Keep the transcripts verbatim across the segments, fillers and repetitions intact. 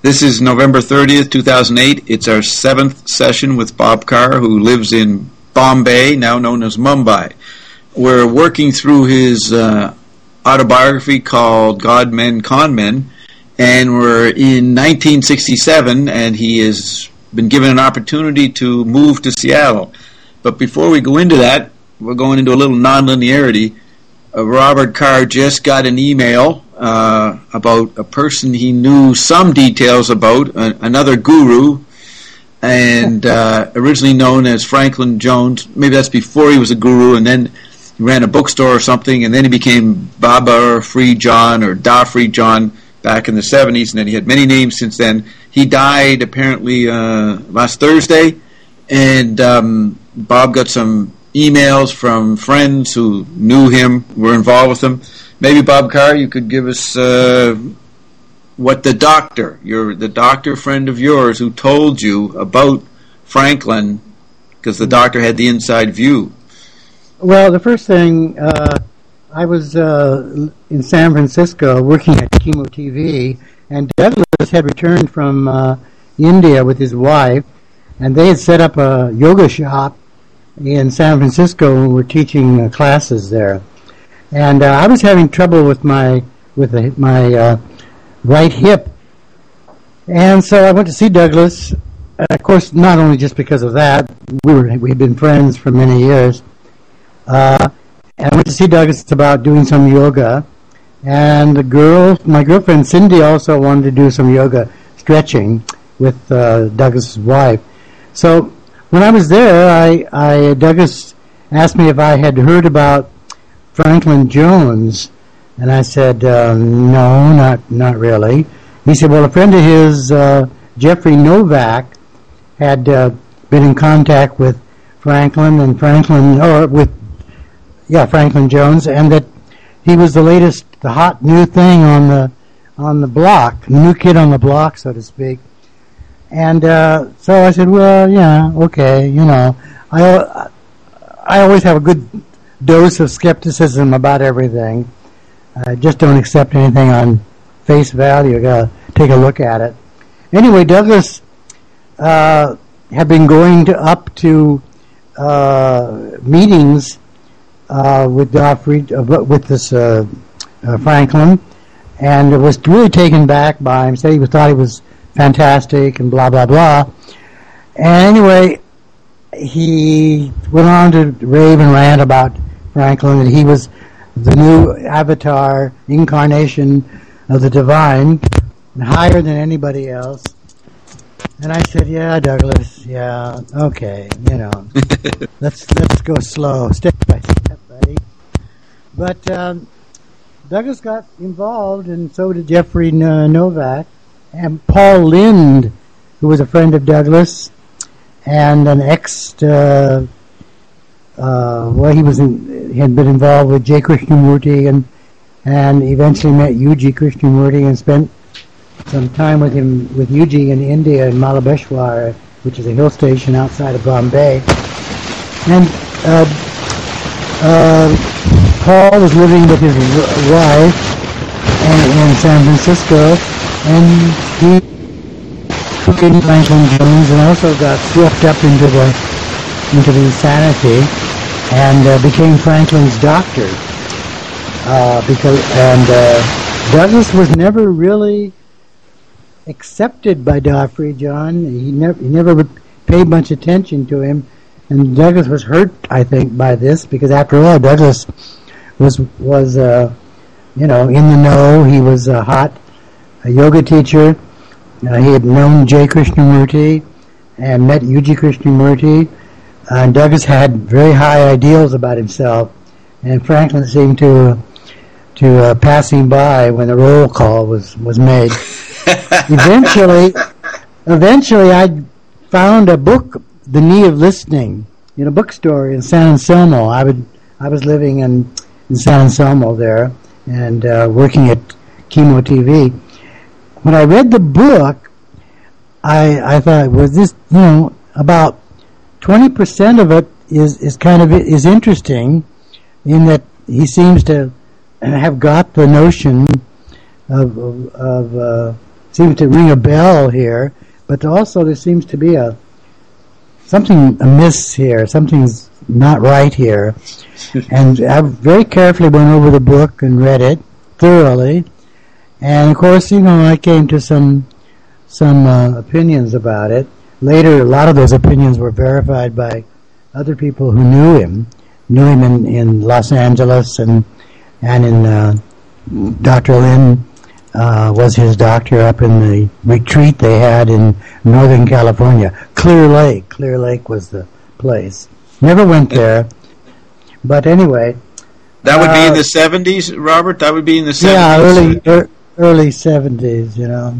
This is November thirtieth, two thousand eight. It's our seventh session with Bob Carr, who lives in Bombay, now known as Mumbai. We're working through his uh, autobiography called God, Men, Con Men, and we're in nineteen sixty-seven, and he has been given an opportunity to move to Seattle. But before we go into that, we're going into a little nonlinearity. Uh, Robert Carr just got an email uh, about a person he knew some details about, uh, another guru, and uh, originally known as Franklin Jones. Maybe that's before he was a guru, and then he ran a bookstore or something, and then he became Baba Free John or Da Free John back in the seventies, and then he had many names since then. He died apparently uh, last Thursday, and um, Bob got some emails from friends who knew him, were involved with him. Maybe, Bob Carr, you could give us uh, what the doctor, your the doctor friend of yours who told you about Franklin, because the doctor had the inside view. Well, the first thing, uh, I was uh, in San Francisco working at Chemo T V, and Douglas had returned from uh, India with his wife, and they had set up a yoga shop in San Francisco and were teaching uh, classes there. And uh, I was having trouble with my with the, my uh, right hip, and so I went to see Douglas. Uh, of course, not only just because of that, we were we had been friends for many years. Uh, and I went to see Douglas about doing some yoga, and the girl, my girlfriend Cindy, also wanted to do some yoga stretching with uh, Douglas's wife. So when I was there, I, I Douglas asked me if I had heard about Franklin Jones, and I said, uh, no, not not really. He said, well, a friend of his, uh, Jeffrey Novak, had uh, been in contact with Franklin and Franklin, or with, yeah, Franklin Jones, and that he was the latest, the hot new thing on the on the block, the new kid on the block, so to speak. And uh, so I said, well, yeah, okay, you know, I I always have a good dose of skepticism about everything. I just don't accept anything on face value. I gotta take a look at it. Anyway, Douglas uh, had been going to up to uh, meetings uh, with Joffrey, uh, with this uh, uh, Franklin, and was really taken back by him. Said he was, thought he was fantastic and blah blah blah. And anyway, he went on to rave and rant about Franklin, that he was the new avatar incarnation of the divine, and higher than anybody else. And I said, yeah, Douglas, yeah, okay, you know, let's let's go slow, step by step, buddy. But um, Douglas got involved, and so did Jeffrey uh, Novak. And Paul Lind, who was a friend of Douglas, and an ex, uh, uh, well, he was in, he had been involved with J. Krishnamurti, and and eventually met U G Krishnamurti and spent some time with him with U G in India in Malabeshwar, which is a hill station outside of Bombay. And uh, uh, Paul was living with his wife in, in San Francisco. And he became Franklin Jones and also got swept up into the into the insanity and uh, became Franklin's doctor. Uh, because and uh, Douglas was never really accepted by Joffrey John. He never he never paid much attention to him, and Douglas was hurt, I think, by this, because after all, Douglas was was uh, you know in the know. He was uh, hot. A yoga teacher. Uh, he had known J. Krishnamurti and met U G Krishnamurti. Uh, and Douglas had very high ideals about himself, and Franklin seemed to to uh, pass him by when the roll call was, was made. eventually, eventually, I found a book, The Knee of Listening, in a bookstore in San Anselmo. I would I was living in, in San Anselmo there and uh, working at Chemo T V. When I read the book, I I thought, was this, you know, about twenty percent of it is, is kind of is interesting, in that he seems to have got the notion of of, of uh, seems to ring a bell here, but also there seems to be a something amiss here. Something's not right here. And I very carefully went over the book and read it thoroughly. And of course, you know, I came to some some uh, opinions about it. Later, a lot of those opinions were verified by other people who knew him, knew him in, in Los Angeles, and and in uh, Doctor Lin uh, was his doctor up in the retreat they had in Northern California. Clear Lake. Clear Lake was the place. Never went there. But anyway. That would uh, be in the seventies, Robert? That would be in the seventies? Yeah, early, er, early seventies, you know.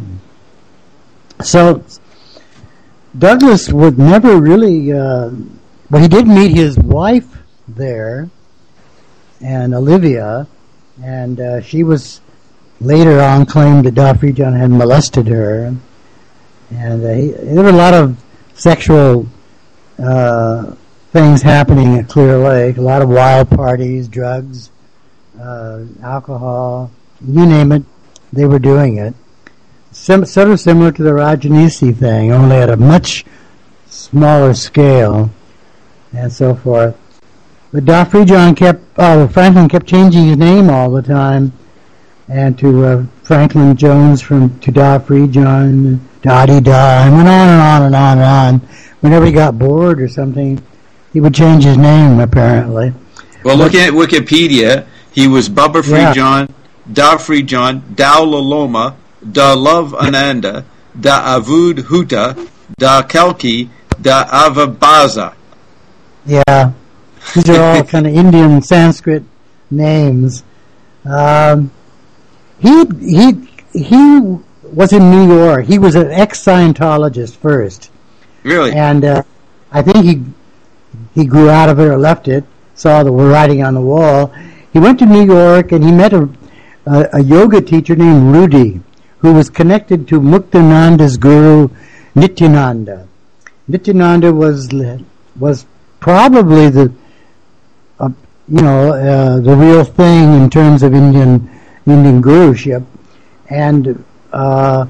So, Douglas would never really, uh, well, he did meet his wife there, and Olivia, and uh, she was later on claimed that Dafri John had molested her, and uh, he, there were a lot of sexual uh, things happening at Clear Lake, a lot of wild parties, drugs, uh, alcohol, you name it, they were doing it. Sim- sort of similar to the Rajanisi thing, only at a much smaller scale, and so forth. But Dafri John kept, oh, Franklin kept changing his name all the time, and to uh, Franklin Jones from to Dafri John, da-di-da, and went on and on and on and on. Whenever he got bored or something, he would change his name, apparently. Well, looking at Wikipedia, he was Baba Free Yeah. John, Dafri John, Dao Laloma, Da Love Ananda, Da Avud Huta, Da Kelki, Da Avabaza. Yeah, these are all kind of Indian Sanskrit names. Um, he he he was in New York. He was an ex-Scientologist first, Really? and uh, I think he he grew out of it or left it. Saw the writing on the wall. He went to New York and he met a a, a yoga teacher named Rudy, who was connected to Muktananda's guru Nityananda. Nityananda was was probably the uh, you know uh, the real thing in terms of Indian Indian guruship, and uh,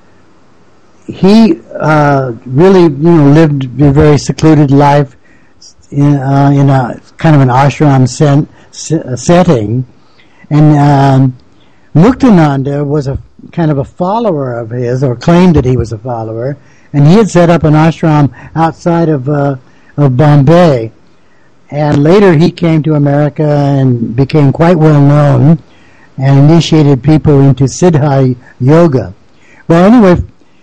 he uh, really you know lived a very secluded life in, uh, in a kind of an ashram sen- setting, and um, Muktananda was a kind of a follower of his, or claimed that he was a follower, and he had set up an ashram outside of uh, of Bombay. And later he came to America and became quite well known and initiated people into Siddha Yoga. Well, anyway,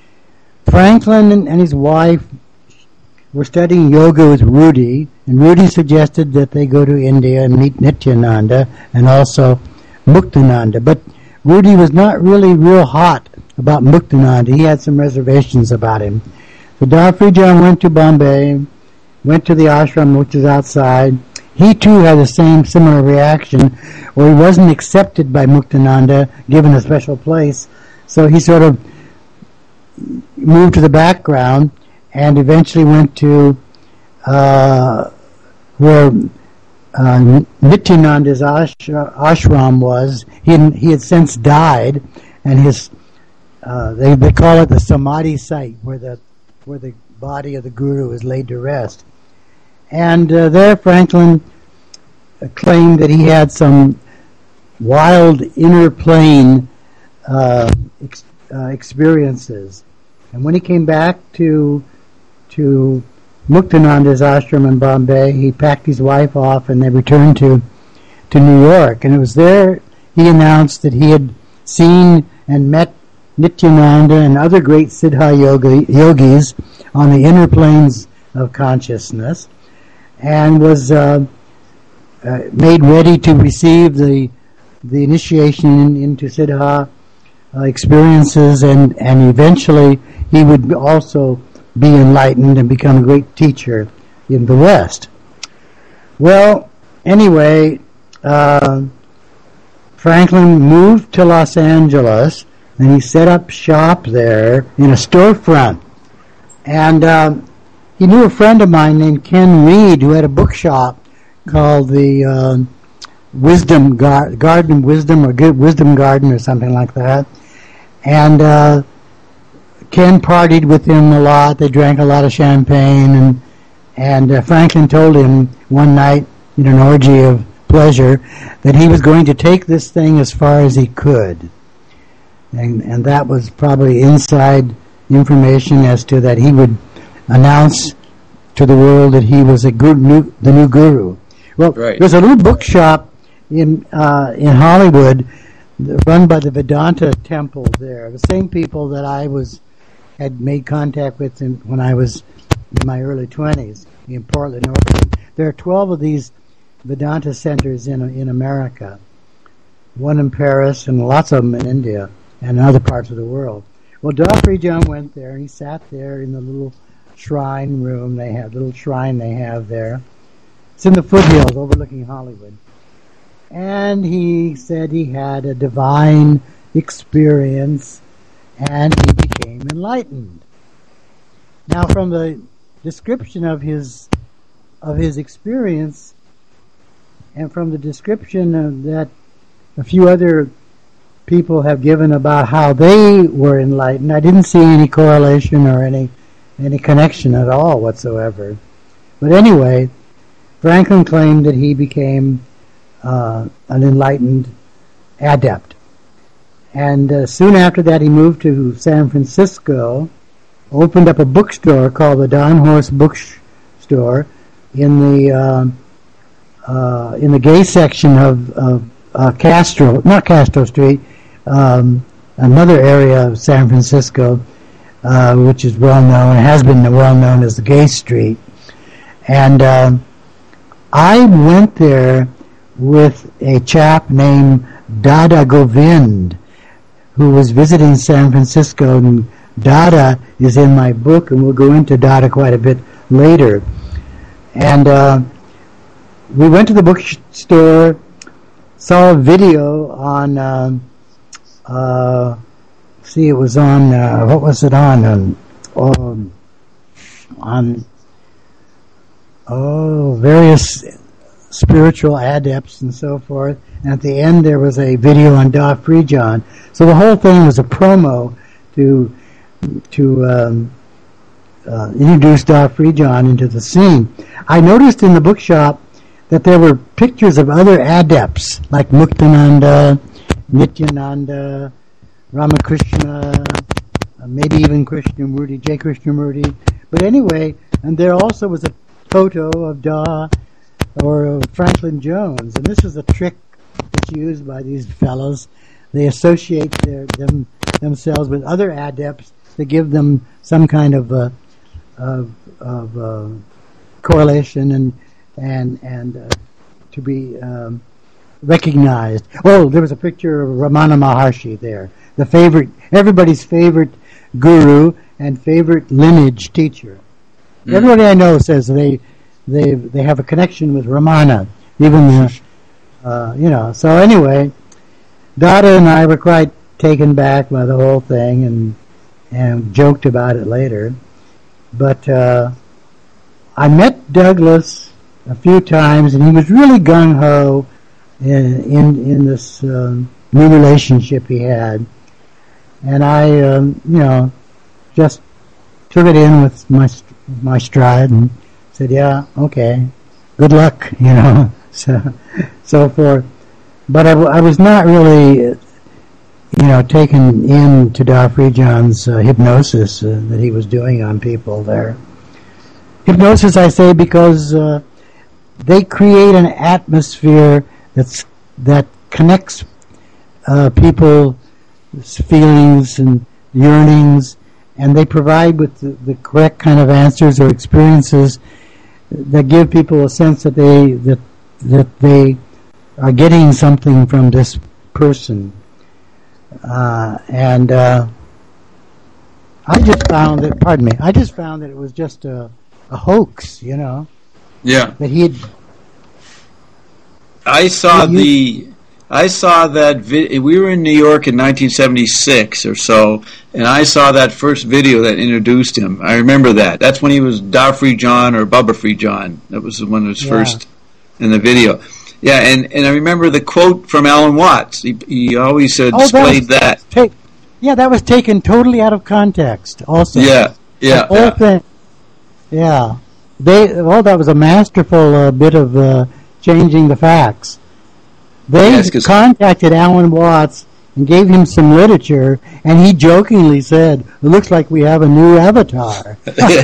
Franklin and, and his wife were studying yoga with Rudy, and Rudy suggested that they go to India and meet Nityananda and also Muktananda. But Rudy was not really real hot about Muktananda. He had some reservations about him. So Dafri John went to Bombay, went to the ashram, which is outside. He too had the same similar reaction, where he wasn't accepted by Muktananda, given a special place. So he sort of moved to the background and eventually went to uh, where uh, Nityananda's ash- ashram was. He had, he had since died, and his uh, they they call it the Samadhi site, where the where the body of the guru is laid to rest. And uh, there Franklin uh, claimed that he had some wild inner plane uh, ex- uh, experiences. And when he came back to to Muktananda's ashram in Bombay, he packed his wife off and they returned to to New York. And it was there he announced that he had seen and met Nityananda and other great Siddha yoga, yogis on the inner planes of consciousness, and was uh, uh, made ready to receive the the initiation in, into Siddha uh, experiences, and, and eventually he would also be enlightened and become a great teacher in the West. Well, anyway, uh, Franklin moved to Los Angeles, and he set up shop there in a storefront. And um, he knew a friend of mine named Ken Reed, who had a bookshop called the uh, Wisdom Gar- Garden Wisdom, or Good Wisdom Garden, or something like that. And uh, Ken partied with him a lot. They drank a lot of champagne, and and uh, Franklin told him one night in an orgy of pleasure that he was going to take this thing as far as he could, and and that was probably inside information as to that he would announce to the world that he was a good new, the new guru. Well, right. There's a little bookshop in uh, in Hollywood run by the Vedanta Temple there. The same people that I was had made contact with in, when I was in my early twenties in Portland, Oregon. There are twelve of these Vedanta centers in in America, one in Paris and lots of them in India and in other parts of the world. Well, Dafri John went there, and he sat there in the little shrine room they have, little shrine they have there. It's in the foothills overlooking Hollywood. And he said he had a divine experience, and he became enlightened. Now, from the description of his of his experience, and from the description of that a few other people have given about how they were enlightened, I didn't see any correlation or any any connection at all whatsoever. But anyway, Franklin claimed that he became uh, an enlightened adept. And uh, soon after that, he moved to San Francisco, opened up a bookstore called the Don Horse Bookstore in the uh, uh, in the gay section of, of uh, Castro, not Castro Street, um, another area of San Francisco, uh, which is well known, has been well known as the Gay Street. And uh, I went there with a chap named Dada Govind, who was visiting San Francisco, and Dada is in my book, and we'll go into Dada quite a bit later. And uh, we went to the bookstore, saw a video on, uh, uh, see, it was on, uh, what was it on? Um, um, on, oh, various spiritual adepts and so forth. And at the end, there was a video on Dafri John. So the whole thing was a promo to to um, uh, introduce Dafri John into the scene. I noticed in the bookshop that there were pictures of other adepts, like Muktananda, Nityananda, Ramakrishna, uh, maybe even Krishnamurti, J. Krishnamurti. But anyway, and there also was a photo of Da or of Franklin Jones. And this is a trick that's used by these fellows. They associate their, them themselves with other adepts to give them some kind of uh, of, of uh, correlation and and and uh, to be um, recognized. Oh, there was a picture of Ramana Maharshi there, the favorite, everybody's favorite guru and favorite lineage teacher. Mm. Everybody I know says they they they have a connection with Ramana, even the uh, you know. So anyway, Dada and I were quite taken back by the whole thing, and and joked about it later. But uh, I met Douglas a few times, and he was really gung ho in in, in this um, new relationship he had, and I um, you know just took it in with my my stride and said, yeah, okay, good luck, you know, so so forth. But I, w- I was not really, you know, taken into Dafri John's uh, hypnosis uh, that he was doing on people there. Hypnosis, I say, because uh, they create an atmosphere that's that connects uh, people's feelings and yearnings, and they provide with the, the correct kind of answers or experiences that give people a sense that they that that they are getting something from this person. Uh, and uh, I just found that, pardon me, I just found that it was just a, a hoax, you know. Yeah. That he had. I saw the, I saw that, vi- we were in New York in nineteen seventy-six or so, and I saw that first video that introduced him. I remember that. That's when he was Dafri John or Bubba Free John. That was one of his yeah. first in the video. Yeah, and, and I remember the quote from Alan Watts. He, he always uh, displayed oh, that. that. Tape. Yeah, that was taken totally out of context. Also, Yeah, yeah, the whole yeah. thing. Yeah, they. Well, that was a masterful uh, bit of uh, changing the facts. They Yes, 'cause- contacted Alan Watts and gave him some literature, and he jokingly said, "It looks like we have a new avatar."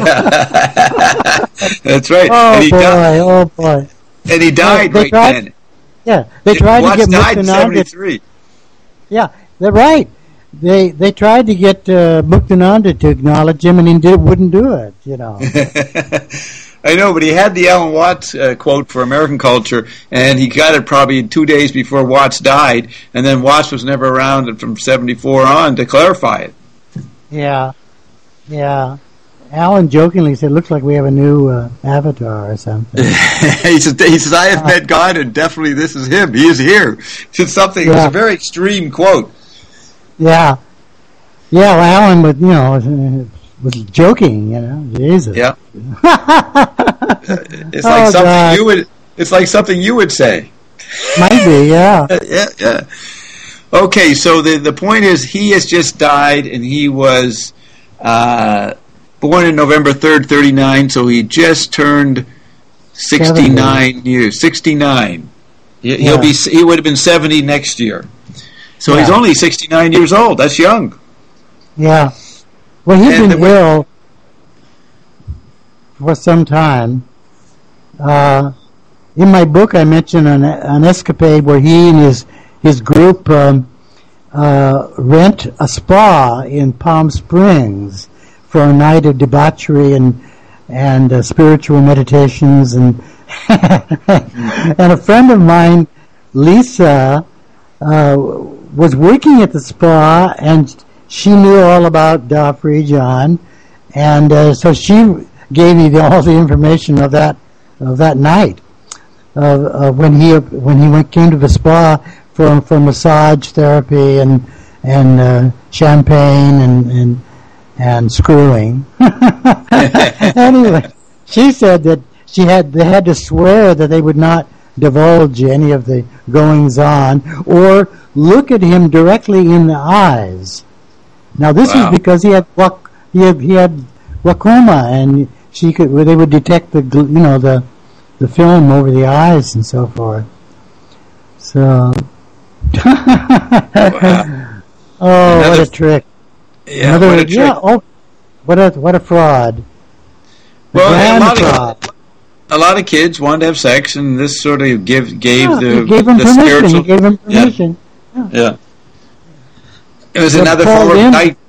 That's right. Oh and he boy! died. Oh boy! And he died they right tried- then. Yeah, they tried Watts to get died in Muktananda. seventy-three. Yeah, they're right. They they tried to get uh, Muktananda to acknowledge him, and he did, wouldn't do it. You know. I know, but he had the Alan Watts uh, quote for American Culture, and he got it probably two days before Watts died, and then Watts was never around from seventy-four on to clarify it. Yeah, yeah. Alan jokingly said, "Looks like we have a new uh, avatar or something." he says, "He says I have met God, and definitely this is him. He is here." It's something. It was Yeah. a very extreme quote. Yeah, yeah. Well, Alan, was, you know, was, was joking. You know, Jesus. Yeah, it's like Oh, something God. you would. It's like something you would say. Might be. Yeah. yeah, yeah. Okay, so the the point is, he has just died, and he was uh, born on November third, thirty-nine. So he just turned sixty-nine years. Sixty-nine. He, He'll Yeah. be. He would have been seventy next year. So he's Yeah. only sixty-nine years old. That's young. Yeah. Well, he's And been the- ill for some time. Uh, in my book, I mentioned an, an escapade where he and his his group um, uh, rent a spa in Palm Springs for a night of debauchery and and uh, spiritual meditations, and and a friend of mine, Lisa, uh, was working at the spa, and she knew all about Da John, and uh, so she gave me the, all the information of that of that night, of, of when he when he went came to the spa for for massage therapy and and uh, champagne and and and screwing. Anyway, she said that she had they had to swear that they would not divulge any of the goings on or look at him directly in the eyes. Now this Wow. is because he had wak- he had, he had glaucoma, and she could they would detect the gl- you know the the film over the eyes and so forth. So, oh, what Another- a trick! Yeah, Another, what a trick. yeah, oh, what a what a fraud! A Well, a grand lot fraud. of a lot of kids wanted to have sex, and this sort of give gave Yeah, the he gave him the permission. spiritual. He gave him Yeah. permission. Yeah. It was But another Paul form of Lynn- night.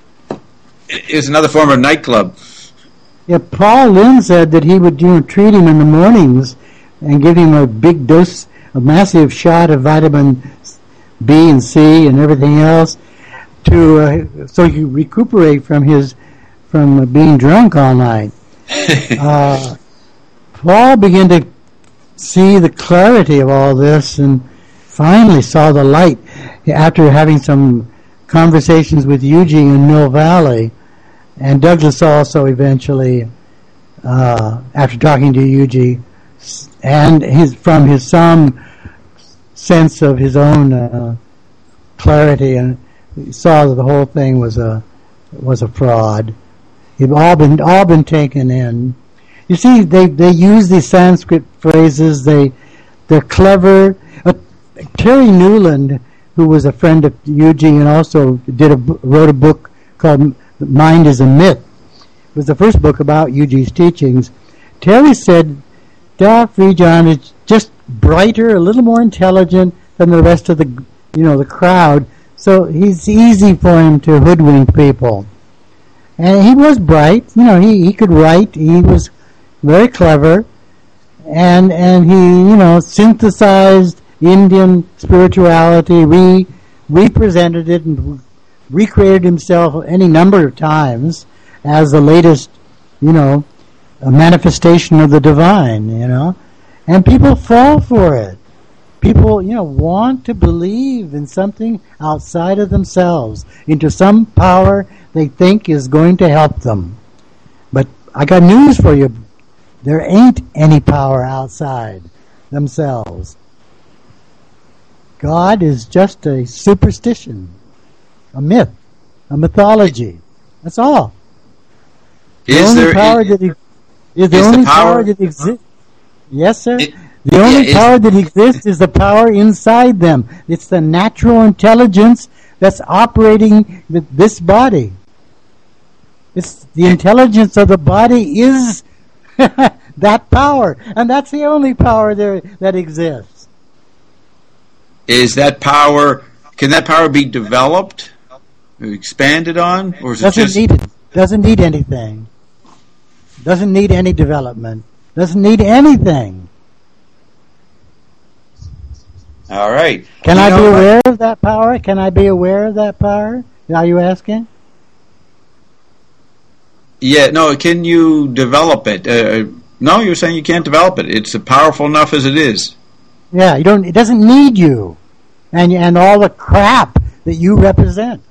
It was another form of nightclub. Yeah, Paul Lynn said that he would you know treat him in the mornings and give him a big dose, a massive shot of vitamin B and C and everything else to uh, so he could recuperate from his from uh, being drunk all night. uh, Paul began to see the clarity of all this and finally saw the light after having some conversations with Eugene in Mill Valley, and Douglas also eventually, uh, after talking to Eugene, and his from his some sense of his own uh, clarity, and saw that the whole thing was a was a fraud. It all been all been taken in. You see, they they use these Sanskrit phrases. They they're clever. Uh, Terry Newland, who was a friend of Eugene and also did a wrote a book called "Mind is a Myth." It was the first book about Eugene's teachings. Terry said, "Da John is just brighter, a little more intelligent than the rest of the you know the crowd, so he's easy for him to hoodwink people." And he was bright, you know. He, he could write. He was very clever, and and he you know synthesized Indian spirituality, re represented it, and recreated himself any number of times as the latest, you know, a manifestation of the divine. You know, and people fall for it. People, you know, want to believe in something outside of themselves, into some power they think is going to help them. But I got news for you. There ain't any power outside themselves. God is just a superstition, a myth. a mythology. That's all. The Is only there power is, that e- is the is the only power- power that exists. Yes, sir. It- the only yeah, is- power that exists is the power inside them. It's the natural intelligence that's operating with this body. It's the intelligence of the body is that power, and that's the only power there that exists. is that power? Can that power be developed, or expanded on, or is it Doesn't just? need it. Doesn't need anything. Doesn't need any development. Doesn't need anything. All right. Can You I know, be aware of that power? Can I be aware of that power? Are you asking? Yeah. No. Can you develop it? Uh, no, you're saying you can't develop it. It's powerful enough as it is. Yeah, you don't. It doesn't need you, and and all the crap that you represent.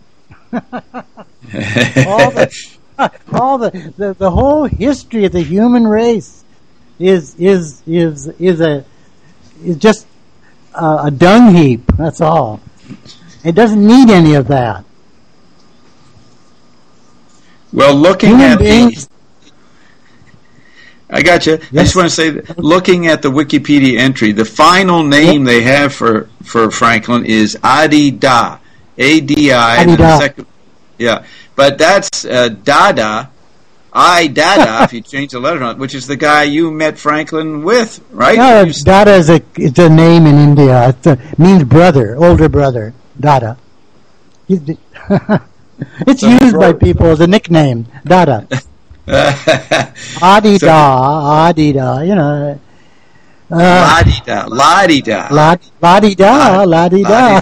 all the, all the, the the whole history of the human race is is is is a is just a, a dung heap. That's all. It doesn't need any of that. Well, looking Human at beings- the, I got you. I Yes. just want to say, that looking at the Wikipedia entry, the final name they have for, for Franklin is Adi Da, A D I. and then the Adi Da. second- Yeah, but that's uh, Dada, I Dada. If you change the letter on it, which is the guy you met Franklin with, right? No, You- Dada is a it's a name in India. It uh, means brother, older brother. Dada. It's So used by Freud- people as a nickname. Dada. Adi So- da, adi da. You know. Uh, La-di-da, la-di-da. la la di da, la di da.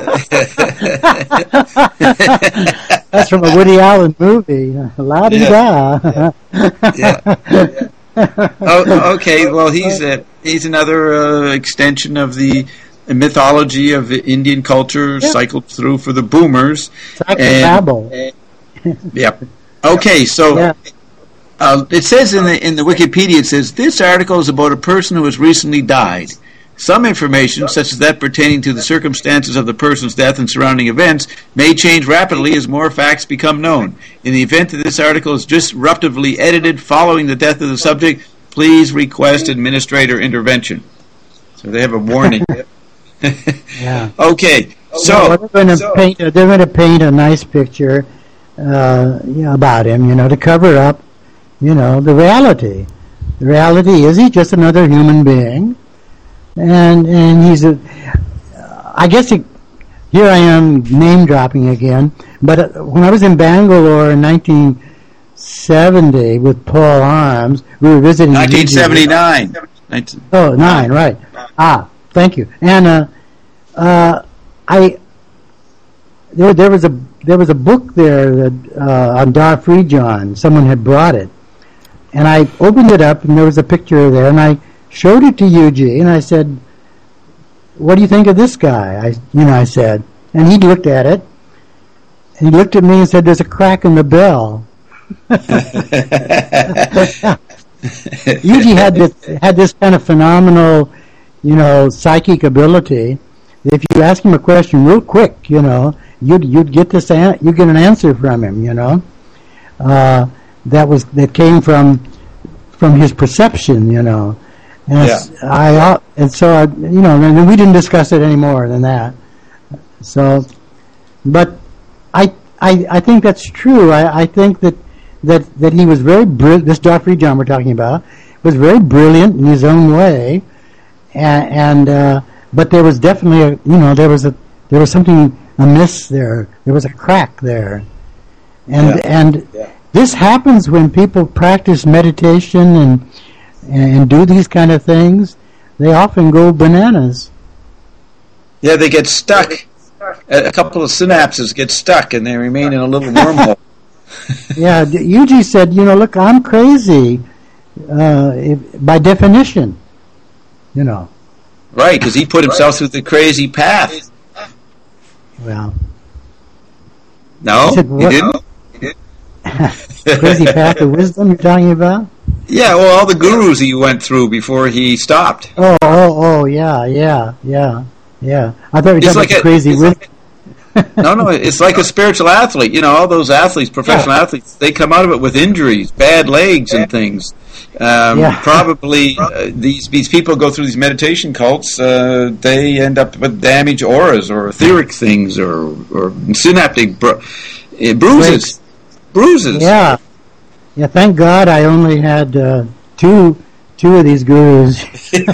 La-di-da. That's from a Woody Allen movie. La di da. Yeah. Oh, okay. Well, he's a, he's another uh, extension of the mythology of Indian culture, Yeah. cycled through for the boomers. Psychobabble. Yep. Okay, so Yeah. uh, it says in the in the Wikipedia, it says this article is about a person who has recently died. Some information, such as that pertaining to the circumstances of the person's death and surrounding events, may change rapidly as more facts become known. In the event that this article is disruptively edited following the death of the subject, please request administrator intervention. So they have a warning. Yeah. Okay, So so they're going to paint. They're going to paint a nice picture, uh, you know, about him. You know, to cover up, you know, the reality. The reality is he's just another human being, and and he's a. I guess he, here I am name dropping again. But uh, when I was in Bangalore in nineteen seventy with Paul Arms, we were visiting. nineteen Gigi. seventy-nine. Oh, nine, right. Ah, thank you. And uh, uh, I there there was a there was a book there that uh, on Dar Friedjon. Someone had brought it, and I opened it up, and there was a picture there, and I showed it to Yuji, and I said, "What do you think of this guy?" I you know I said, and he looked at it, and he looked at me and said, "There's a crack in the bell." Yuji had this had this kind of phenomenal, you know, psychic ability. If you ask him a question real quick, you know, you'd you'd get this an, you get an answer from him, you know. Uh, that was that came from from his perception, you know. And Yeah. I uh, and so I, you know, and then we didn't discuss it any more than that. So, but I I I think that's true. I I think that. That that he was very brilliant. This Joffrey John we're talking about was very brilliant in his own way, and, and uh, but there was definitely a you know there was a there was something amiss there. There was a crack there, and Yeah. and Yeah. this happens when people practice meditation and and do these kind of things. They often go bananas. Yeah, they get stuck. A a couple of synapses get stuck, and they remain in a little wormhole. Yeah, D- Yuji said, you know, look, I'm crazy uh, if, by definition, you know. Right, because he put himself through the crazy path. Well, No, He said, he what? didn't. crazy path of wisdom you're talking about? Yeah, well, all the gurus he went through before he stopped. Oh, oh, oh, yeah, yeah, yeah, yeah. I thought you were It's talking like about a- crazy it's wisdom. No, no, it's like a spiritual athlete. You know, all those athletes, professional Yeah. athletes, they come out of it with injuries, bad legs and things. Um, Yeah. Probably uh, these these people go through these meditation cults. Uh, they end up with damaged auras or etheric things or or synaptic bru- uh, bruises, bruises. Yeah, yeah. Thank God I only had uh, two two of these gurus.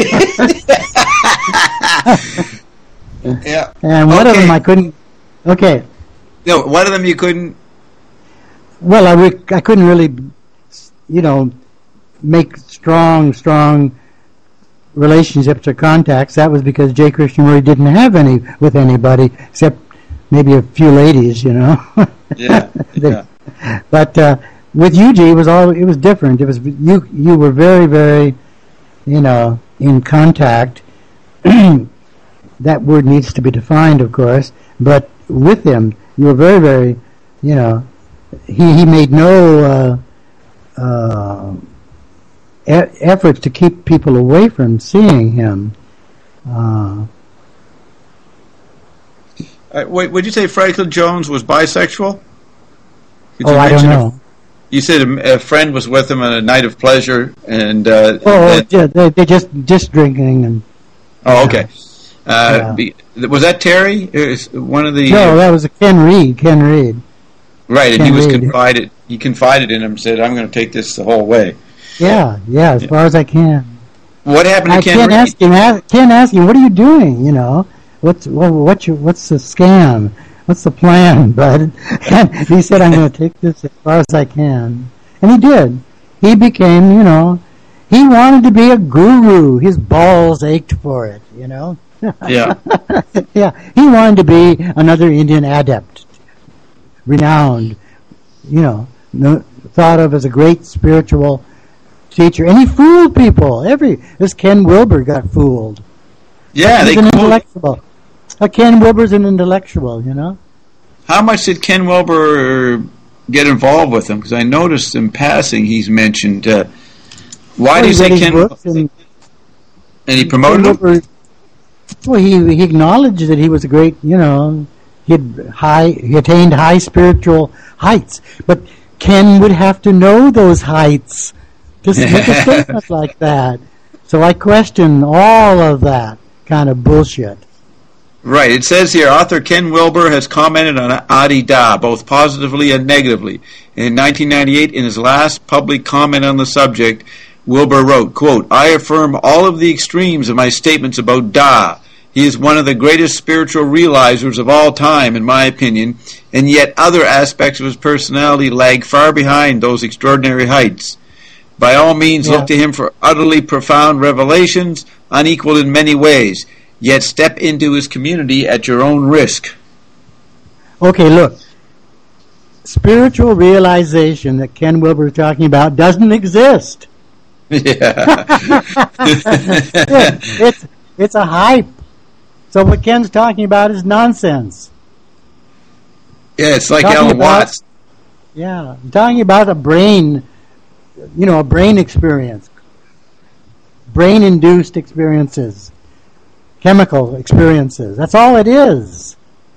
Yeah. And one Okay. of them I couldn't. Okay. No, one of them you couldn't. Well, I, re- I couldn't really, you know, make strong, strong relationships or contacts. That was because J. Krishnamurti didn't have any with anybody except maybe a few ladies, you know. Yeah. They- Yeah. But uh, with U G, it was all it was different. It was you you were very very, you know, in contact. That word needs to be defined, of course. But with him, you were very very, you know, he he made no uh, uh, e- efforts to keep people away from seeing him. Uh, Uh, wait, would you say Franklin Jones was bisexual? Did oh, you I don't mention know. A, you said a, a friend was with him on a night of pleasure, and uh, Oh, and- yeah, they they just just drinking and oh, okay. Uh, Yeah. be, was that Terry? It was one of the no, that was a Ken Reed. Ken Reed. right, and he Ken was Reed. confided. He confided in him, said, "I'm going to take this the whole way." Yeah, yeah, as far as I can. What happened to I Ken can't Reed? ask him. ask- Can't ask him. What are you doing? You know, what's what, what's your what's the scam? What's the plan, bud? And he said, "I'm going to take this as far as I can," and he did. He became, you know, he wanted to be a guru. His balls ached for it. You know. Yeah. Yeah, he wanted to be another Indian adept, renowned, you know, no, thought of as a great spiritual teacher, and he fooled people. Every this Ken Wilber got fooled. Yeah, He's they an quote, intellectual. Uh, Ken Wilber's an intellectual, you know. how much did Ken Wilber get involved with him? Because I noticed in passing he's mentioned. Uh, why Well, do you he say read his Ken? books and And he promoted Ken him? Wilber, well, he he acknowledged that he was a great, you know, he had high, he attained high spiritual heights, but Ken would have to know those heights to make a statement like that. So I question all of that kind of bullshit. Right. It says here, author Ken Wilber has commented on Adi Da, both positively and negatively. In nineteen ninety-eight, in his last public comment on the subject, Wilber wrote, quote, "I affirm all of the extremes of my statements about Da. He is one of the greatest spiritual realizers of all time, in my opinion, and yet other aspects of his personality lag far behind those extraordinary heights. By all means, Yeah. look to him for utterly profound revelations, unequaled in many ways. Yet step into his community at your own risk." Okay, look. Spiritual realization that Ken Wilber is talking about doesn't exist. Yeah. It- it's it's a hype. So what Ken's talking about is nonsense. Yeah, it's like Talking Alan about- Watts. Yeah, I'm talking about a brain, you know, a brain experience, brain-induced experiences, chemical experiences. That's all it is.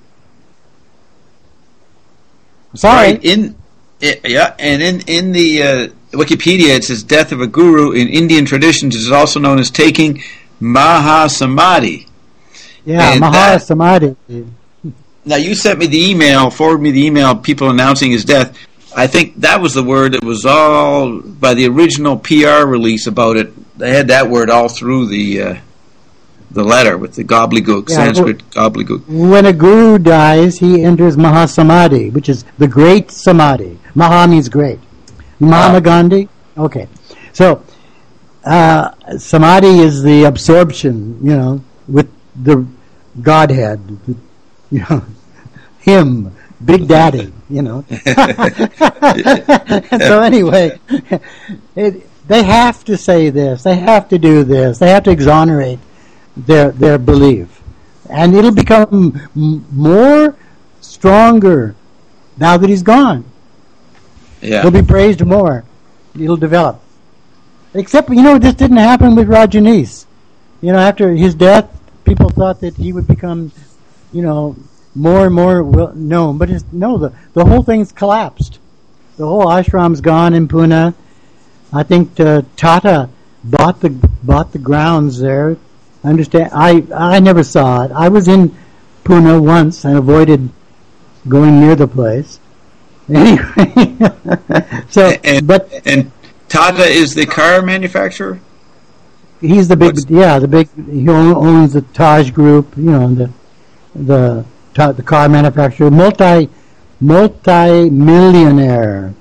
Sorry. Right. In i- yeah, and in in the uh, Wikipedia it says death of a guru in Indian traditions is also known as taking Mahasamadhi. Yeah, and Maha that- Samadhi. Now you sent me the email, forwarded me the email, people announcing his death. I think that was the word that was all by the original P R release about it. They had that word all through the uh, the letter with the gobbledygook, Yeah, Sanskrit gobbledygook. When a guru dies, he enters Mahasamadhi, which is the great samadhi. Maha means great. Mahatma Ah. Gandhi? Okay. So, uh, samadhi is the absorption, you know, with the Godhead, you know, him, Big Daddy, you know. So anyway, it, they have to say this. They have to do this. They have to exonerate their their belief, and it'll become m- more stronger now that he's gone. Yeah. He'll be praised more. It'll develop. Except, you know, this didn't happen with Rajneesh. You know, after his death, people thought that he would become, you know, more and more well known. But it's, no, the the whole thing's collapsed. The whole ashram's gone in Pune. I think uh, Tata bought the bought the grounds there. I understand. I I never saw it. I was in Pune once and avoided going near the place. Anyway, so and, but and Tata is the car manufacturer. he's the big What's- yeah the big he own- owns the Taj Group. You know the the ta- the car manufacturer, multi multi millionaire.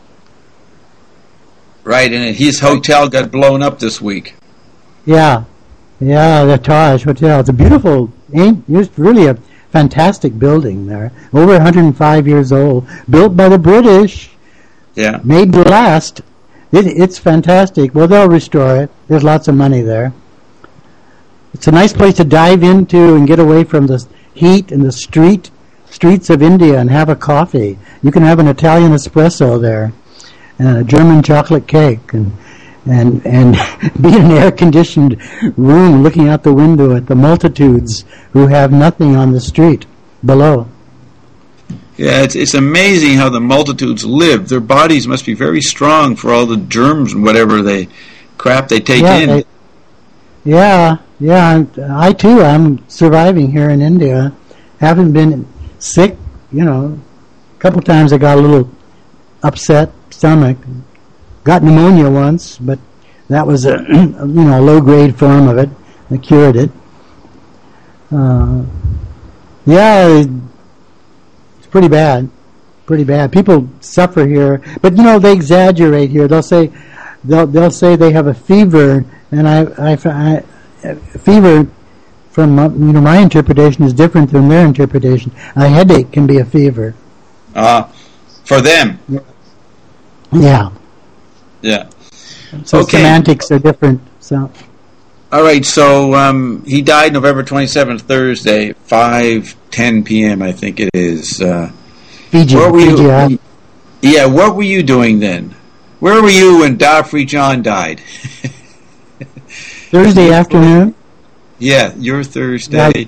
Right, and his hotel got blown up this week. Yeah, yeah, the Taj Hotel. It's a beautiful, ain't it's really a fantastic building there. Over one hundred five years old, built by the British, Yeah. made to last. It, it's fantastic. Well, they'll restore it. There's lots of money there. It's a nice place to dive into and get away from the heat and the street streets of India and have a coffee. You can have an Italian espresso there and a German chocolate cake and and and be in an air-conditioned room looking out the window at the multitudes who have nothing on the street below. Yeah, it's it's amazing how the multitudes live. Their bodies must be very strong for all the germs and whatever they crap they take yeah, in. they- yeah, yeah. I'm- I too. I'm surviving here in India. Haven't been sick. You know, a couple times I got a little upset stomach. Got pneumonia once, but that was a you know a low grade form of it. I cured it. Uh, yeah, it's pretty bad. Pretty bad. People suffer here, but you know they exaggerate here. They'll say they'll they'll say they have a fever, and I I, I fever from uh, you know my interpretation is different than their interpretation. A headache can be a fever. Uh, for them. Yeah. Yeah. So Okay. semantics are different. So All right, so um, he died November twenty-seventh, Thursday, five ten p.m., I think it is. Uh, Fiji. what were Fiji, you? uh, Yeah, what were you doing then? Where were you when Darfree John died? Thursday afternoon. Yeah, your Thursday.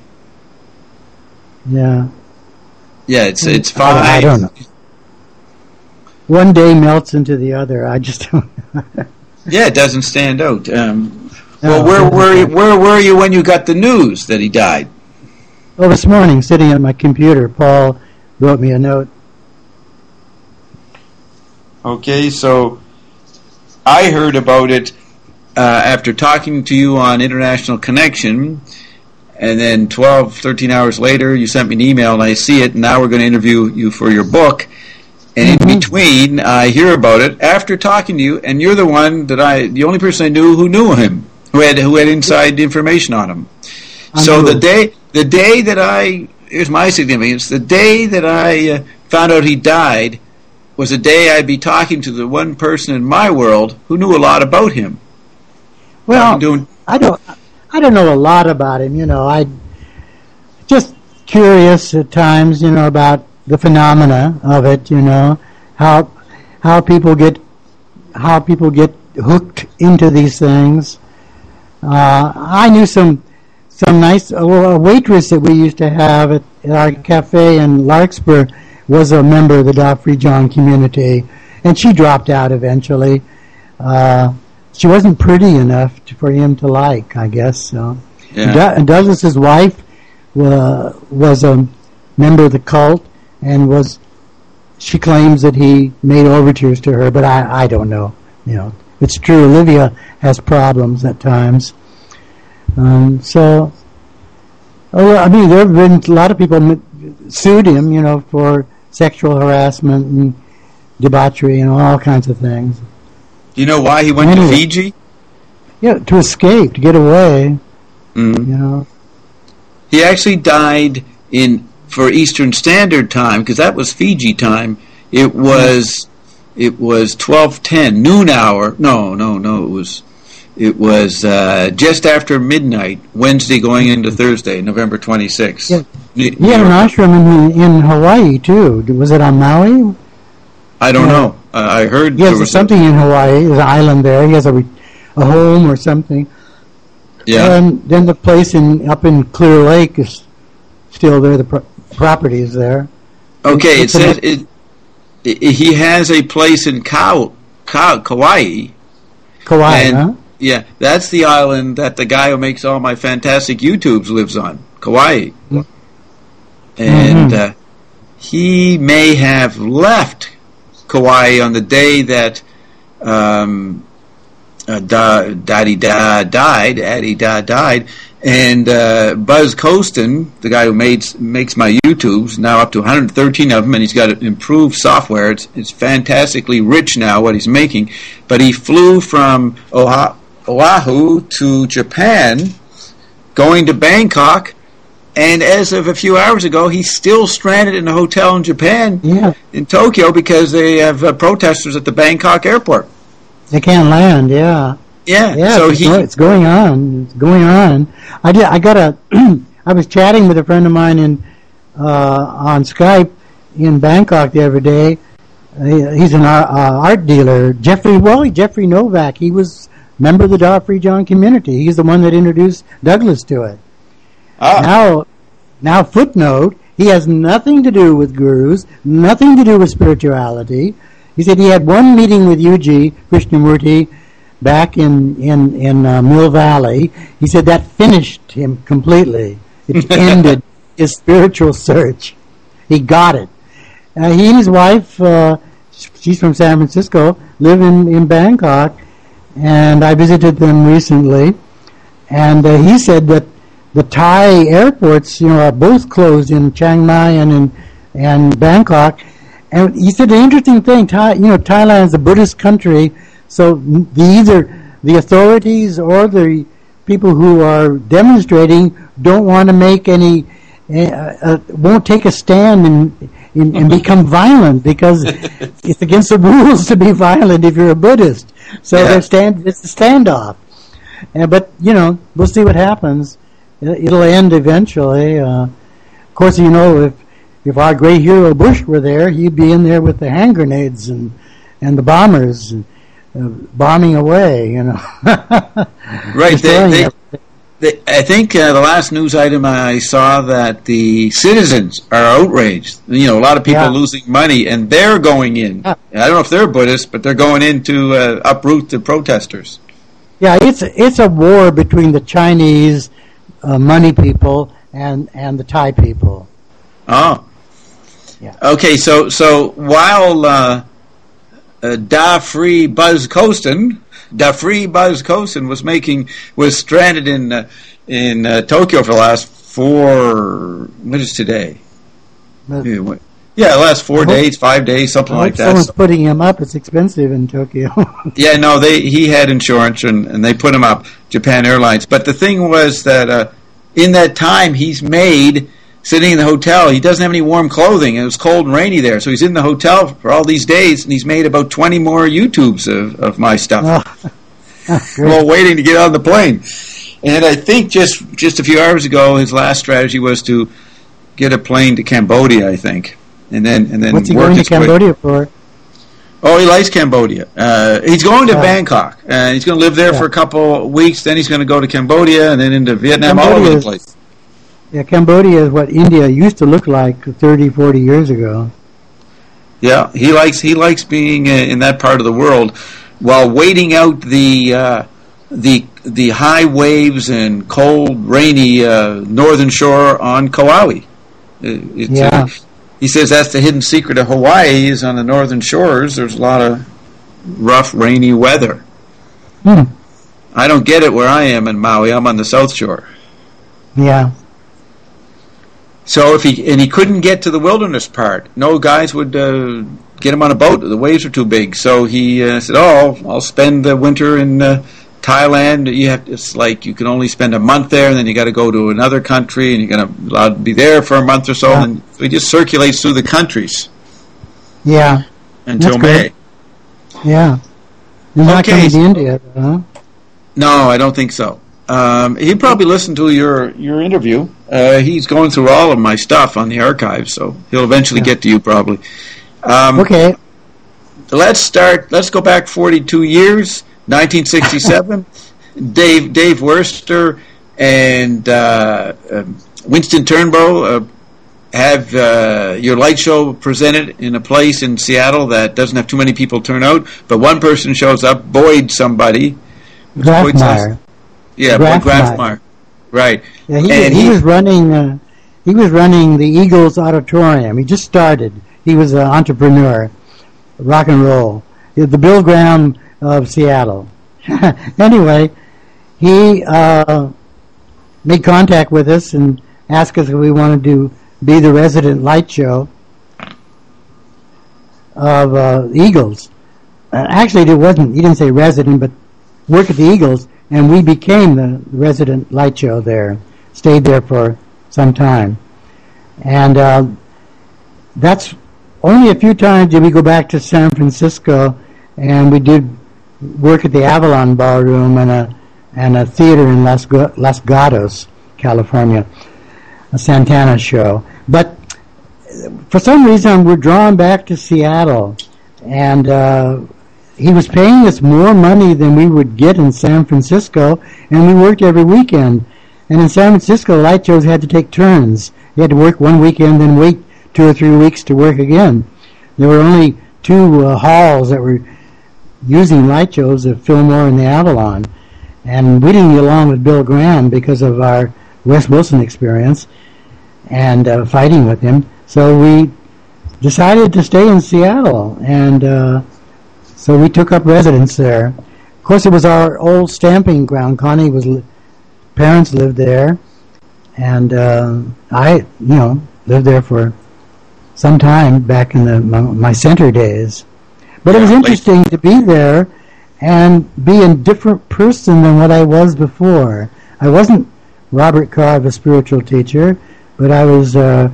Yeah. Yeah, it's it's I, five. I don't know. One day melts into the other. I just don't. Yeah, it doesn't stand out. Um, No, well, where it doesn't were you, stand. where were you when you got the news that he died? Well, this morning, sitting at my computer, Paul wrote me a note. Okay, so I heard about it uh, after talking to you on International Connection, and then twelve, thirteen hours later, you sent me an email, and I see it, and now we're going to interview you for your book. And in Mhm. between, I hear about it after talking to you, and you're the one that I, the only person I knew who knew him, who had who had inside information on him. So Unreal. the day, the day that I, here's my significance, the day that I uh, found out he died was a day I'd be talking to the one person in my world who knew a lot about him. Well, I'm doing, I don't. I don't know a lot about him. You know, I just curious at times. You know about the phenomena of it. You know how how people get how people get hooked into these things. Uh, I knew some some nice uh, well, a waitress that we used to have at, at our cafe in Larkspur was a member of the Darfree John community, and she dropped out eventually. Uh, she wasn't pretty enough to, for him to like, I guess. So, yeah. Du- Douglas's wife uh, was a member of the cult, and was she claims that he made overtures to her, but I, I don't know. You know, it's true. Olivia has problems at times. Um, so, oh, I mean, there have been a lot of people m- sued him, you know, for sexual harassment and debauchery and all kinds of things. Do you know why he went Anyway. to Fiji? Yeah, to escape, to get away, Mm. you know. He actually died in for Eastern Standard Time, because that was Fiji time. It was it was twelve ten noon hour. No, no, no. It was it was uh, just after midnight, Wednesday going into Thursday, November twenty sixth. Yeah. He had an ashram in in Hawaii too. Was it on Maui? I don't Yeah. know. Uh, I heard He there has was something in Hawaii. There's an island there. He has a re- a home or something. A, yeah. And then the place in up in Clear Lake is still there. The pro- properties there. Okay, it says it, it, he has a place in Kau, Kau, Kauai. Kauai, and, huh? Yeah, that's the island that the guy who makes all my fantastic YouTubes lives on, Kauai. Mm-hmm. And uh, he may have left Kauai on the day that um, uh, da, Daddy Da died, Addie Da died, and uh, Buzz Costin, the guy who made, makes my YouTubes, now up to one hundred thirteen of them, and he's got improved software. It's, it's fantastically rich now, what he's making. But he flew from Oahu, Oahu to Japan, going to Bangkok, and as of a few hours ago, he's still stranded in a hotel in Japan, yeah. in Tokyo, because they have uh, protesters at the Bangkok airport. They can't land, yeah. Yeah, yeah. so it's, he, go, it's going on. It's going on. I did. I got a. I was chatting with a friend of mine in uh, on Skype in Bangkok the other day. Uh, he's an uh, art dealer, Jeffrey. Well, Jeffrey Novak. He was a member of the Da Free John community. He's the one that introduced Douglas to it. Ah. Now, now footnote. He has nothing to do with gurus. Nothing to do with spirituality. He said he had one meeting with U G Krishnamurti back in in in uh, Mill Valley. He said that finished him completely. It ended his spiritual search. He got it. Uh, he and his wife, uh, she's from San Francisco, live in in Bangkok, and I visited them recently. And uh, he said that the Thai airports, you know, are both closed in Chiang Mai and in and Bangkok. And he said the interesting thing, Thai, you know, Thailand is a Buddhist country, so the, either the authorities or the people who are demonstrating don't want to make any, uh, uh, won't take a stand and, and, and become violent because it's against the rules to be violent if you're a Buddhist. So yeah. they're stand, it's a standoff. Uh, but, you know, we'll see what happens. It'll end eventually. Uh, of course, you know, if If our great hero Bush were there, he'd be in there with the hand grenades and, and the bombers and, uh, bombing away, you know. Right. They, they, they, I think uh, the last news item I saw that the citizens are outraged. You know, a lot of people yeah. losing money, and they're going in. Yeah. I don't know if they're Buddhists, but they're going in to uh, uproot the protesters. Yeah, it's it's a war between the Chinese uh, money people and, and the Thai people. Oh. Yeah. Okay, so so while uh, uh, Da Free Buzz Costin, Da Free Buzz Costin was making was stranded in uh, in uh, Tokyo for the last four. What is today? But yeah, what, yeah, the last four days, five days, something like that. Someone's putting him up. It's expensive in Tokyo. Yeah, no, they he had insurance and, and they put him up. Japan Airlines. But the thing was that uh, in that time he's made. Sitting in the hotel, he doesn't have any warm clothing. It was cold and rainy there, so he's in the hotel for all these days, and he's made about twenty more YouTubes of, of my stuff. Oh. While waiting to get on the plane. And I think just just a few hours ago, his last strategy was to get a plane to Cambodia, I think, and then and then. What's he work going to his way- Cambodia for? Oh, he likes Cambodia. Uh, he's going to Yeah. Bangkok, and he's going to live there Yeah. for a couple weeks. Then he's going to go to Cambodia, and then into Vietnam, all over Cambodia the is- place. Yeah, Cambodia is what India used to look like thirty, forty years ago. Yeah, he likes he likes being uh, in that part of the world, while waiting out the uh, the the high waves and cold, rainy uh, northern shore on Kauai. Uh, It's, Yeah. uh, he says that's the hidden secret of Hawaii is on the northern shores. There's a lot of rough, rainy weather. Hmm. I don't get it where I am in Maui. I'm on the south shore. Yeah. So if he and he couldn't get to the wilderness part, no guys would uh, get him on a boat. The waves are too big. So he uh, said, "Oh, I'll, I'll spend the winter in uh, Thailand. You have it's like you can only spend a month there, and then you got to go to another country, and you're going to allowed to be there for a month or so. Yeah. And so he just circulates through the countries Yeah. until That's May. good. Yeah. You're not Okay, coming so- to India, huh? No, I don't think so. Um, he probably listened to your your interview. Uh, he's going through all of my stuff on the archive, so he'll eventually Yeah. get to you probably. Um, Okay. Let's start. Let's go back forty-two years, nineteen sixty-seven. Dave Dave Worster and uh, uh, Winston Turnbow uh, have uh, your light show presented in a place in Seattle that doesn't have too many people turn out, but one person shows up, Boyd somebody. Grafmeyer. Yeah, Boyd Grafmeyer. Right. Yeah, he, and he, he was running. Uh, he was running the Eagles Auditorium. He just started. He was an entrepreneur, rock and roll. The Bill Graham of Seattle. Anyway, he uh, made contact with us and asked us if we wanted to be the resident light show of uh, Eagles. Uh, actually, it wasn't. He didn't say resident, but work at the Eagles, and we became the resident light show there. Stayed there for some time, and uh, that's only a few times did we go back to San Francisco, and we did work at the Avalon Ballroom and a and a theater in Los, Los Gatos, California, a Santana show. But for some reason, we're drawn back to Seattle, and uh, he was paying us more money than we would get in San Francisco, and we worked every weekend. And in San Francisco, light shows had to take turns. You had to work one weekend, then wait two or three weeks to work again. There were only two uh, halls that were using light shows, the Fillmore and the Avalon. And we didn't get along with Bill Graham because of our Wes Wilson experience and uh, fighting with him. So we decided to stay in Seattle, and uh, so we took up residence there. Of course, it was our old stamping ground. Connie was li- parents lived there, and uh, I, you know, lived there for some time back in the my, my center days. But it was interesting to be there and be a different person than what I was before. I wasn't Robert Carr, the spiritual teacher, but I was uh,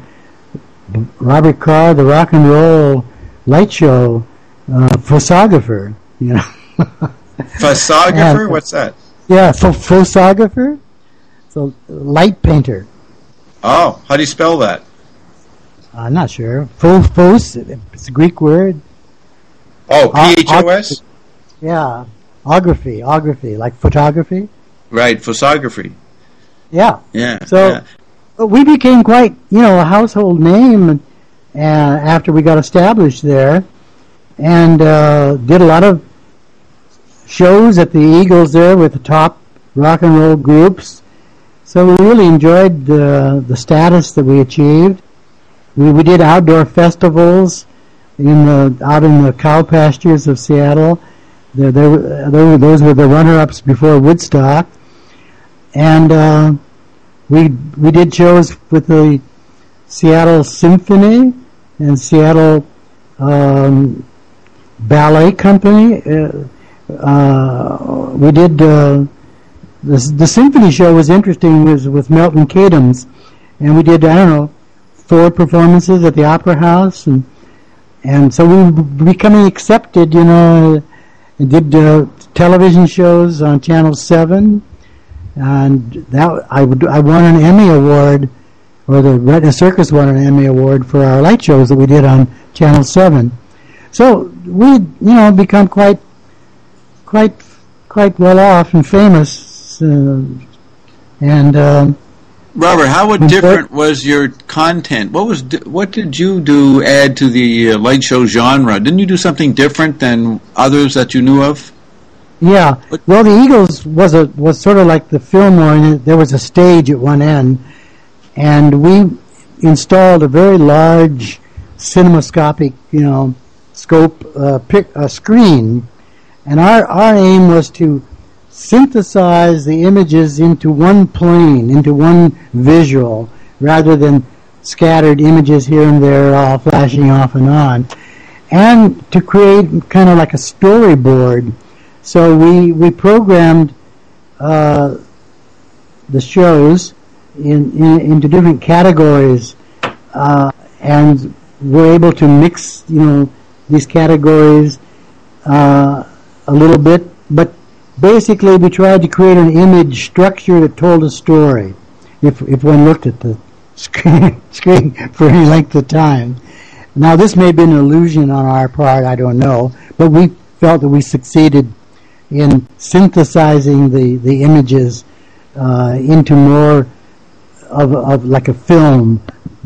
Robert Carr, the rock and roll light show uh, photographer. You know, photographer. And, what's that? Yeah, ph- photographer. So light painter. Oh, how do you spell that? I'm not sure. Phos, it's a Greek word. Oh, P H O S? Yeah, ography, ography, like photography. Right, photography. Yeah. Yeah. So yeah. we became quite, you know, a household name uh, after we got established there, and uh, did a lot of shows at the Eagles there with the top rock and roll groups. So we really enjoyed the the status that we achieved. We we did outdoor festivals in the out in the cow pastures of Seattle. There, there, there, those were the runner-ups before Woodstock, and uh, we we did shows with the Seattle Symphony and Seattle um, Ballet Company. Uh, uh, we did uh, the the symphony show was interesting. Was with Milton Katims, and we did I don't know four performances at the Opera House, and and so we were becoming accepted, you know. I did uh, television shows on Channel seven, and that I would I won an Emmy Award, or the Retina Circus won an Emmy Award for our light shows that we did on Channel seven. So we, you know, become quite, quite, quite well off and famous, uh, and. Um, Robert, how different was your content? What was what did you do add to the uh, light show genre? Didn't you do something different than others that you knew of? Yeah. What? Well, the Eagles was a was sort of like the Fillmore, and there was a stage at one end, and we installed a very large cinemascopic, you know, scope uh, pic, uh, screen, and our our aim was to synthesize the images into one plane, into one visual, rather than scattered images here and there all flashing off and on, and to create kind of like a storyboard. So we we programmed uh, the shows in, in into different categories, uh, and we're able to mix, you know, these categories uh, a little bit, but basically, we tried to create an image structure that told a story, if if one looked at the screen, screen for any length of time. Now, this may have been an illusion on our part, I don't know, but we felt that we succeeded in synthesizing the, the images uh, into more of, of like a film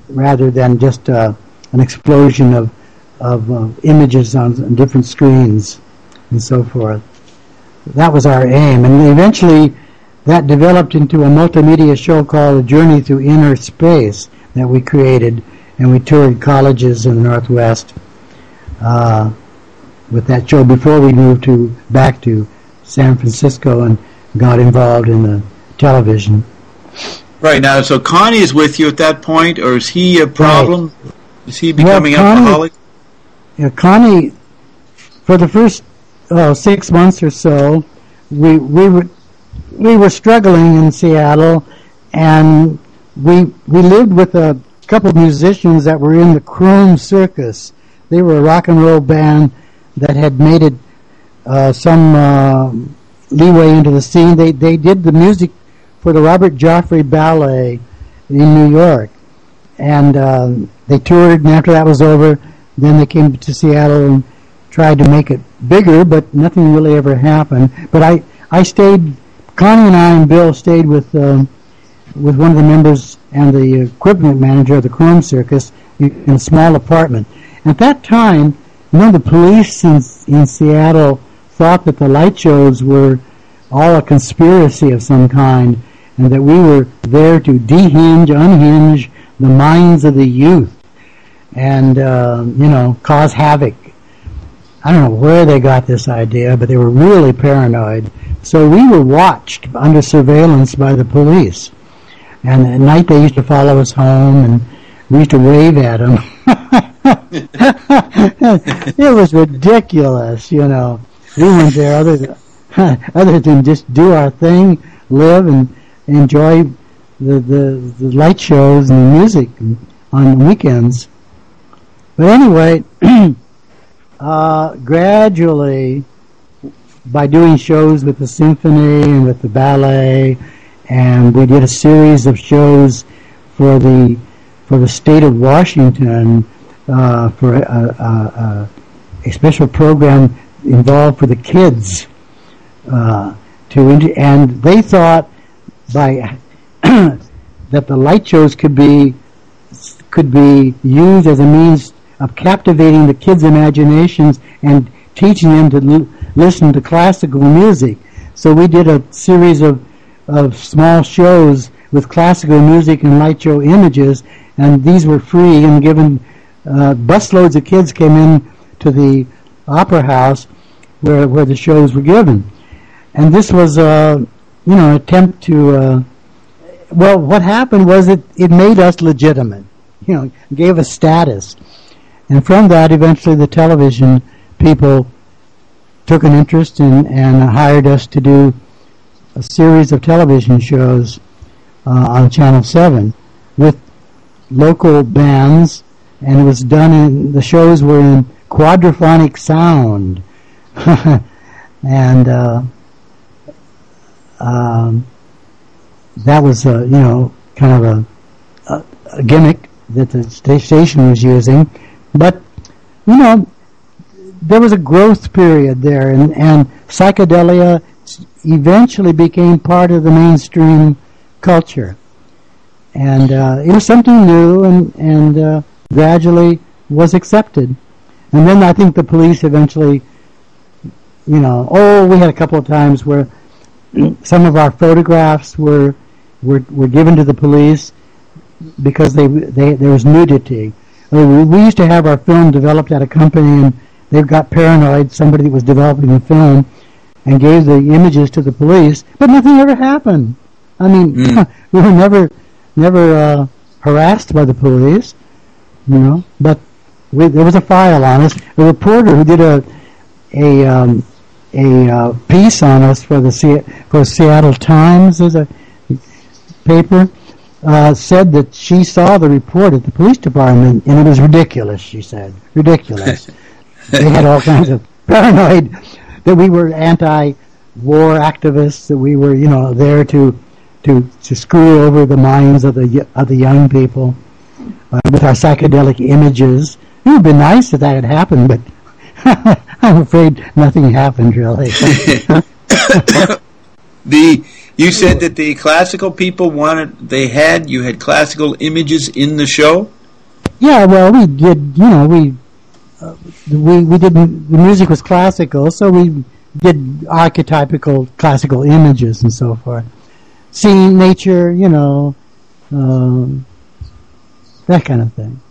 rather than just uh, an explosion of of uh, images on, on different screens and so forth. That was our aim, and eventually that developed into a multimedia show called A Journey Through Inner Space that we created, and we toured colleges in the Northwest uh, with that show before we moved to back to San Francisco and got involved in the television. Right, now, so Connie is with you at that point, or is he a problem? Right. Is he becoming well, Connie, alcoholic? Yeah, Connie, for the first oh, six months or so, we we were we were struggling in Seattle, and we we lived with a couple of musicians that were in the Chrome Circus. They were a rock and roll band that had made it uh, some uh, leeway into the scene. They they did the music for the Robert Joffrey Ballet in New York, and uh, they toured. And after that was over, then they came to Seattle and tried to make it bigger, but nothing really ever happened. But I, I stayed, Connie and I and Bill stayed with um, with one of the members and the equipment manager of the Chrome Circus in a small apartment. At that time, you know, the police in, in Seattle thought that the light shows were all a conspiracy of some kind, and that we were there to dehinge, unhinge the minds of the youth and, uh, you know, cause havoc. I don't know where they got this idea, but they were really paranoid. So we were watched under surveillance by the police. And at night they used to follow us home, and we used to wave at them. It was ridiculous, you know. We weren't there other than, other than just do our thing, live, and enjoy the, the, the light shows and the music on weekends. But anyway, uh, gradually, by doing shows with the symphony and with the ballet, and we did a series of shows for the for the state of Washington uh, for a, a, a special program involved for the kids. Uh, to and they thought by that the light shows could be could be used as a means of captivating the kids' imaginations and teaching them to l- listen to classical music. So we did a series of of small shows with classical music and light show images, and these were free and given. Uh, busloads of kids came in to the opera house where where the shows were given, and this was a you know attempt to. Uh, well, what happened was it it made us legitimate, you know, gave us status. And from that, eventually the television people took an interest in, and hired us to do a series of television shows uh, on Channel seven with local bands, and it was done in, the shows were in quadraphonic sound. and uh, um, that was, a, you know, kind of a, a, a gimmick that the station was using. But, you know, there was a growth period there, and, and psychedelia eventually became part of the mainstream culture. And uh, it was something new, and, and uh, gradually was accepted. And then I think the police eventually, you know, oh, we had a couple of times where some of our photographs were were, were given to the police because they, they there was nudity. We used to have our film developed at a company, and they got paranoid, somebody that was developing the film, and gave the images to the police, but nothing ever happened. I mean, mm. we were never never uh, harassed by the police, you know, but we, there was a file on us. A reporter who did a a um, a uh, piece on us for the Se- for Seattle Times, as a paper, Uh, said that she saw the report at the police department, and it was ridiculous, she said. Ridiculous. They had all kinds of paranoid that we were anti-war activists, that we were, you know, there to to, to screw over the minds of the of the young people uh, with our psychedelic images. It would have been nice if that had happened, but I'm afraid nothing happened, really. the You said that the classical people wanted, they had, you had classical images in the show? Yeah, well, we did, you know, we, uh, we, we did, the music was classical, so we did archetypical classical images and so forth. Seeing nature, you know, um, that kind of thing.